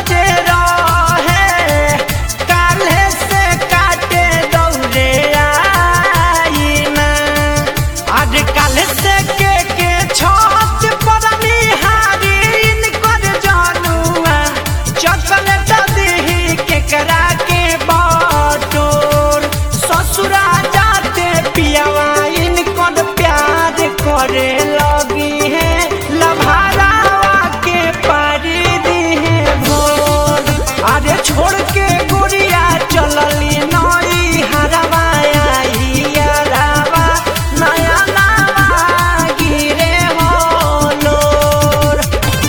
जे रहे काल्हे से काटे दौरे आईना। आज काल्हे से के छत पर निहारी इनकर जनुआ चॉकलेट दीही केकरा के बटोर। ससुरा जाते पियावा इनकर प्यार करे लगी है लभारा के पारी दी है भोर। अरे छोड़ के गुड़िया चलली नई हरवा आई यारवा नया नावा गिरे हो लोर।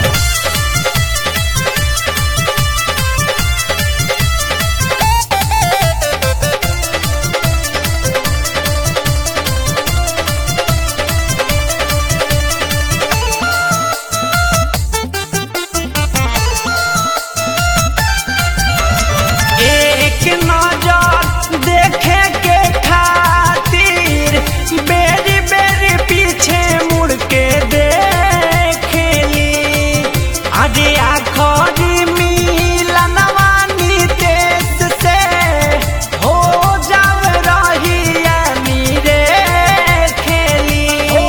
एक नजर देखे के खातिर बेरी बेरी पीछे मुड़ के देखेली। अरे आखरी मिलनवा नितेश से हो जाव रही मीरे खेली।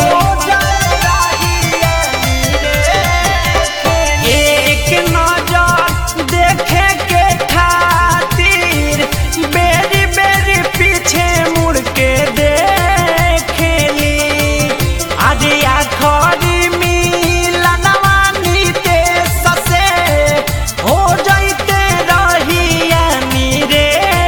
एक नजर देखे के खातिर बेरी बेरी पीछे मुड़ के देखेली। आज आखरी मिलनवा नितेश से हो जाते रही मीरे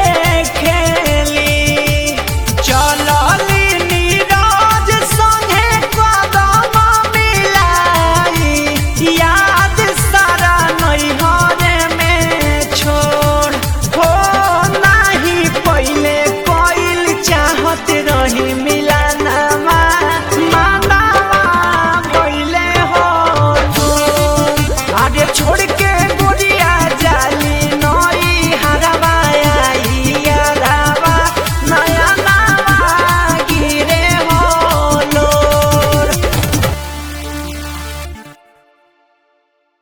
खेली। चलली नीरज संगे कदम मिलाई याद सारा नैहर में छोड़। हो नाही पहले कोइल चाहत रही